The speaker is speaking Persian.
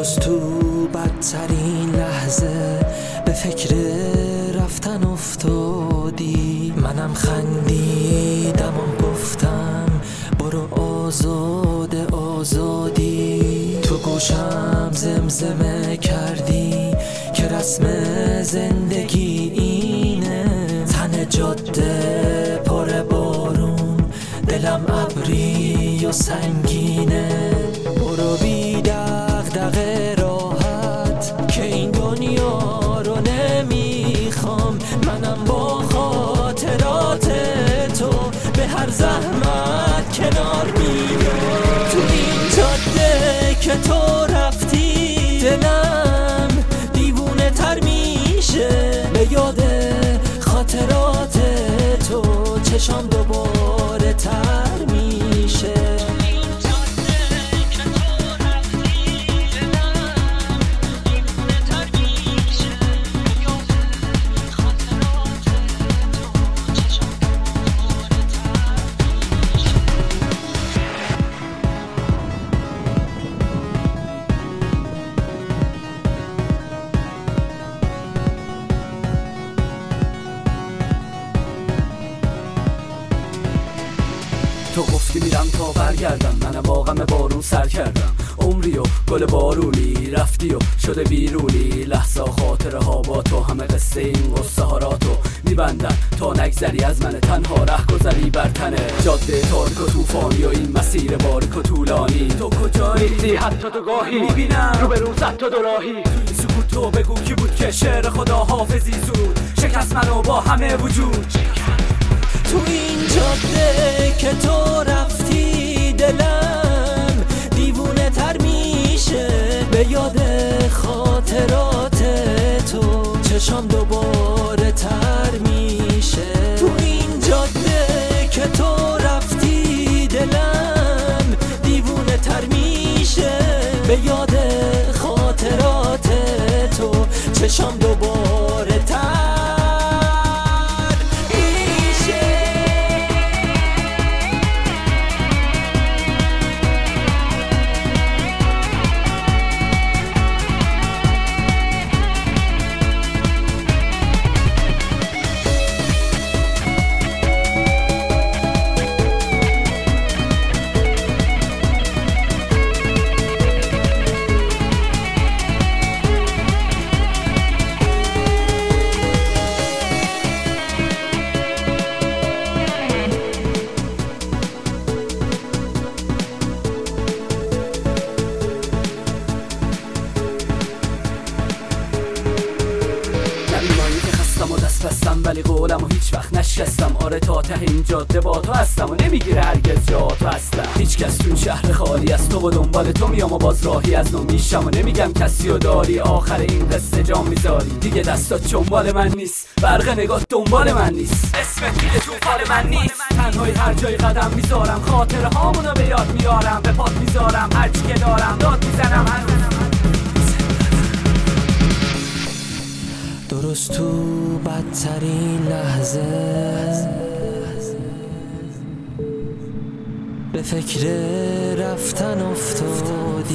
درست تو بدترین لحظه به فکر رفتن افتادی. منم خندیدم و گفتم برو آزاده آزادی. تو گوشم زمزمه کردی که رسم زندگی اینه. تن جاده پر بارون، دلم ابری و سنگینه. برو بی دغدغه راحت که این دنیا رو نمیخوام. منم با خاطرات تو به هر زحمت کنار میام. تو این جاده که تو رفتی دلم دیوونه تر میشه. به یاد خاطرات تو چشام دوباره تر میشه. تو گفتی میرم تا برگردم، منم با غم بارون سر کردم. عمری و گل بارونی رفتی و شده بیرونی. لحظه خاطره ها با تو همه قصه این قصه ها را تو میبندن تا نگذری از من. تنها ره گذری بر تنه جاده تاریک و توفانی و این مسیر باریک و طولانی. تو کجایی؟ نیستی حتی تو گاهی میبینم رو به رو زد تو دوراهی. تو سکوت تو بگو کی بود که شعر خدا حافظی زود شکست منو با همه وجود. تو این جاده که تو رفتی دلم دیوونه تر میشه. به یاد خاطرات تو چشام دوباره تر میشه. تو این جاده که تو رفتی دلم دیوونه تر میشه. به یاد خاطرات تو چشام دوباره تر. بستم ولی قولم و هیچ وقت نشکستم. آره تا ته این جاده با تو هستم و نمیگیره هرگز جا تو هستم. هیچ کس تو شهر خالی از تو و دنبال تو میام و باز راهی از نو میشم و نمیگم کسی و داری. آخر این قصه جام میذاری دیگه دستات چنبال من نیست. برق نگاه دنبال من نیست. اسمت دیگه تو فال من نیست. تنهایی هر جای قدم میذارم خاطره هامونو به یاد میارم. به پات میذارم هرچی که دارم داد میزنم. درست تو بدترین لحظه به فکر رفتن افتادی.